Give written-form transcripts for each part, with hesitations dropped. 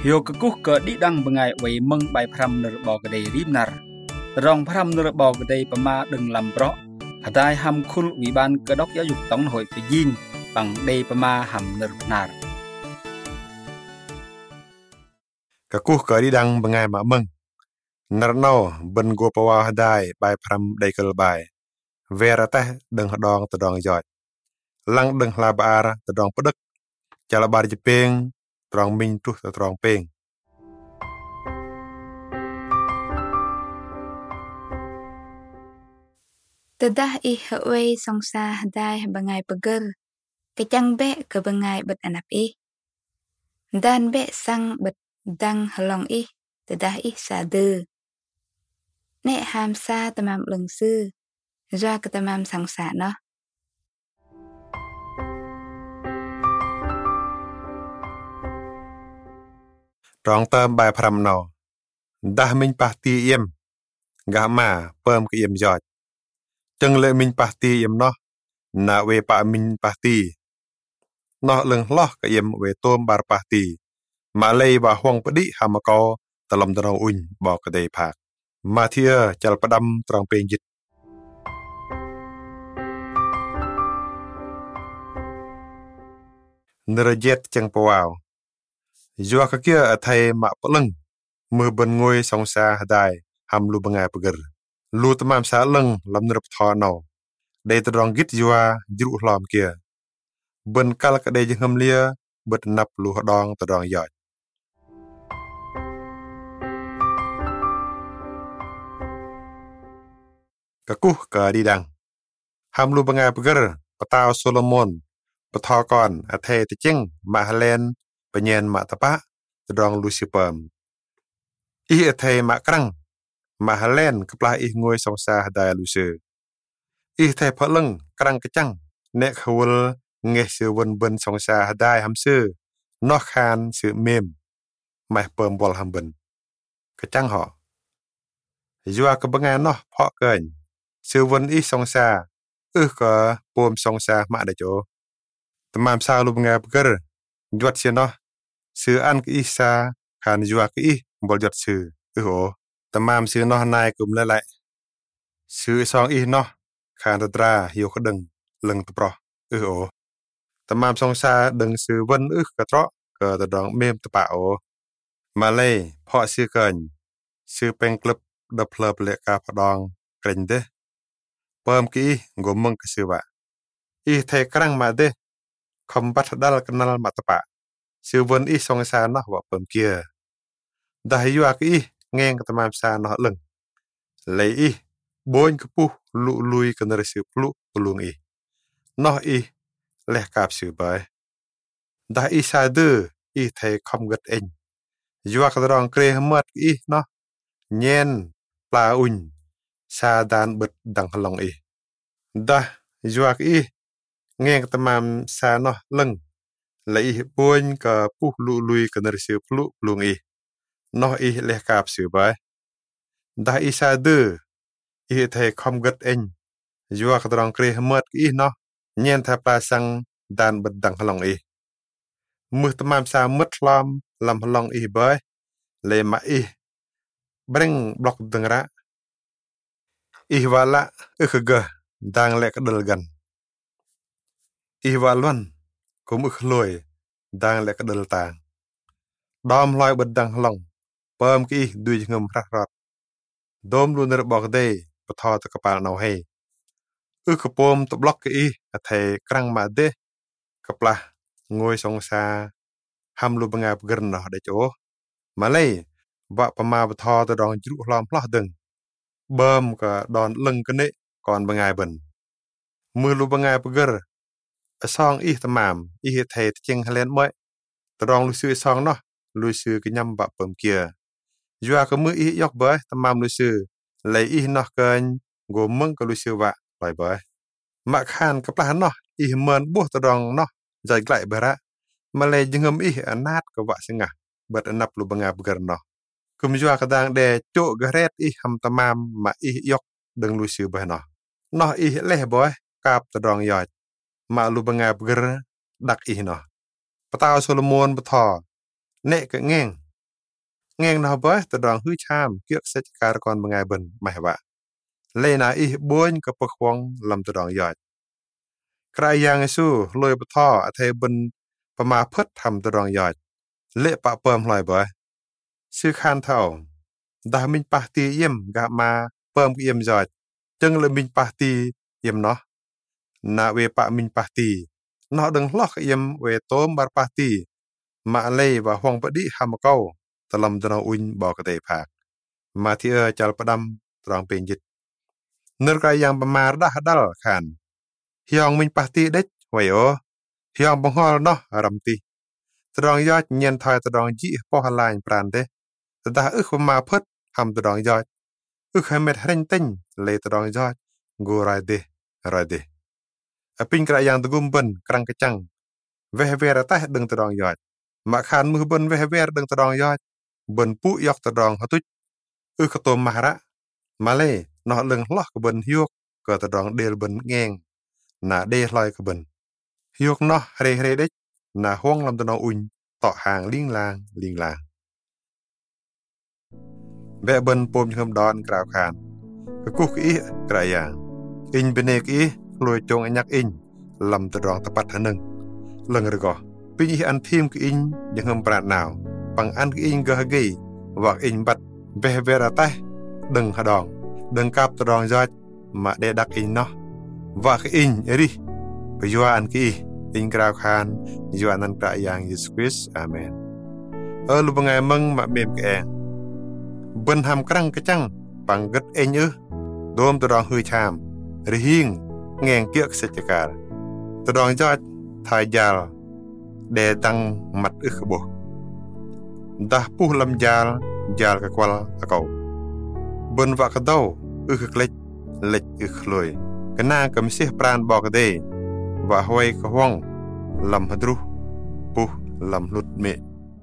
Yo kekuh ke didang bengai wei meng bai pram nerbau kedai rimnar. Rong pram nerbau kedai pema deng lamprok. Hadai ham khul wiban kedok ya yuk tong hoi pejing bang dei pema ham nernar. Kekuh ke didang bengai mak meng. Nernau ben go pawa hadai bai pram dei kel bai. Vera teh deng hadong tedong joj. Lang deng labar tedong pedek. Jalabar jepeng terong min tuh terong peng. Tedah wei songsa hadai bengai peger. Kecang be ke bengai bet anap Dan be sang bet dang halong tedah sade. Nek hamsa tamam lengsu. Zwa ke tamam sangsa no. Rong term bai pram no. Dah min pasti iem. Gah ma pem ke iem joj. Cheng le min pasti iem no. Na we pa min pasti. Noh leng loh ke iem we tom bar pasti. Ma lei ba huang pedi hamako dalam danau uñ bo kedai pak. Ma thia chal padam terang peng jit. Nerajet cheng pawau. Jua kakia athai mak peleng. Mơ ben ngôi song sa hadai ham lu bengai peger. Lu tamam sa leng lam nerep tho no. Dei terong git jua jiru hlom kia. Ben kal kadai jengham lia bet nap lu hodong terong yoj. Kekuh ke didang. Ham lu bengai peger petau Solomon petho kon athai tejeng mak halen penyen mak tapak terong lu sipem. Athai mak krang mak halen keplah ngôi song sa hadai lu se. Thai peleng krang kecang nek khawul ngeh se wen ben song sa hadai ham se. Noh khan se mem. Mah pem bol ham ben. Kecang ho. Jua ke bengai noh phok keny. Se wen song sa ke pom song sa mak da jo. Tamam sa lu bengai peger. Juat se noh. Se an ke sa khan jua ke bol jot se. O. Tamam se noh nai kum le lai. Se song noh khan tadra yo kedeng leng teproh. O. Tamam song sa deng se wen ke trok ke tadong mem tepak o. Malay phok se keny. Se peng klep da plep le ka padong kreng de. Pem ke ngomong ke se wa. Thai krang ma de. Kombat dal kenal mak tepak. Se wen song sa noh wa pem kia. Dah yu ke ngeng tamam sa noh leng. Lei boin kepuh lu lui ke neresi pelu pelung Noh leh kap se bai. Dah sa de thai kom gat eng. Jua ke terong kre mat noh. Nyen pla uñ sa dan bet dang halong Dah jua ke ngeng tamam sa noh leng. Lei boin ke puh lu lui ke neresi pelu pelung Noh leh kap se bai. Dah sa de thai kom gat eng. Jua ke terong kre mat noh. Nyen tha pasang dan bet dang halong Muh tamam sa mat lam lam halong bai. Le ma breng blok dengra. Wala kegah dang le kedel gan. Walwan kum loi dang le kedel tang. Dom loi bet dang halong. Pem ke dui ngem rat. Dom lu ner bok de petho te kepal nau hei. Kepom te blok ke athai krang ma de keplah ngôi song sa ham lu bengai peger noh de jo. Malay ba pema petho te dong jiru hlom hlah deng. Bem ke don leng kene kon bengai ben. Mưa lu bengai peger. Song tamam thai cheng halen moi. Terong lu su song noh lu su ke nyam ba pem kia. Jua ke mưa yok bai tamam lu su. Lei noh keny go meng ke lu su wa bai bai. Mak khan keplah noh men buh terong noh jai glai berak. Malay jengem anat ke wak sengah. Bet anap lu bengai peger noh. Kum jua kadang de cuk geret ham tamam ma yok deng lu su bah noh. Noh leh boy kap terong yoj. Ma lu bengai peger dak noh. Petau Solomon betho. Nek ke ngeng ngang nó bơi từ đòn hư cham kiếc sẽ cả con bằng ngày bần mày vạ lê na ý buôn cái bậc quang làm từ đòn giỏi cái yang su lôi bờ thọ ở thế bầnประมาพดทำtừ đòn giỏi lệปะเปิมลอยบอยซื้อคานเท่าดามินปาตีเยี่ยมกะมาเปิมเยี่ยมgiỏiจึงเลยมินปาตีเยี่ยมเนาะนาเวปะมินปาตีเนาะดึงล็อกเยี่ยมเวโตมบาร์ปาตีมาเลยว่าห่วงปดิหามเก้าตะลำตะนออุ่นบอกเตะผากมาที่จัลปดำตรองเป็นจิตเนื้อกายยังประมาดาดัลขันเฮียงมินปาตีเด็ดไว้โอเฮียงบังฮอลเนาะรำตีตรองยอดเงียนทอยตรองจีพอหลายปราณเดแต่ดามาพดทำตรองยอดให้เม็ดเร่งเต้นเลยตรองยอดกูไรเดปิงกระยังตะกุมบนกรังกระจังเวเวรตาดึงตรองยอดมาขานมือบนเวเวรดึงตรองยอดบนปุยอกตรองเขาตุขตัวมาระมาเล่นอเลึงล็อกบนฮิวก็ตรองเดลบนแงงนาเดลอยกบนฮิวนอเรเด็กนาห้องลำตนออุ่นต่อห่างลิงลางแบะบนปมคำดอนกล่าวขานก็กุกอีกระยางอินเป็นเอกอีลอยจงอันยักอินลำตรองตะปัดหนึ่งเลิงรกอปีนี้อันทีมกอินยังหำปราดหนาวปังอันกอินกะฮะกีวักอินบัดเวเวราไตดึงหดองดึงกับตรองยอดมาเดดักอินเนาะวักอินเอริไปยัวอันกีอินกล่าวขานยัวนันกระยางเยซูคริสต์อาเมนลูกไงมึงมาเมมแกงบนทำกรังกระจังปังกัดเองโดมตรองหือชามริหิงแงงเกียกเสจการตรองยอดทายยาลเดดังมัดขบดาผู้ลำยาลกะควาลตะเกาบนวักเดาเล็กลอยกะนากำเสียปราณบอกเดว่าหวยกะห้องลำหัดรุปุลำลุดเม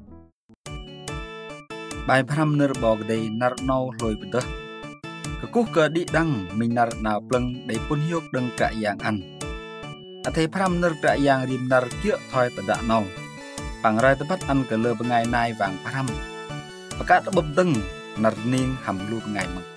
ใบพรำเนรบอกได้นารนาวลอยไปเด้อกะกุกะดิดังมินารนาวปลังได้ปุ่นยกดังกะอย่างอันอเทพรำเนรกะอย่างริมนารเกียถอยตะดะนาวปังไรตะพัดอันกะเลบงายนายวางพรำประกาศระบบดึงนารนิ่งหำลูกไงมัง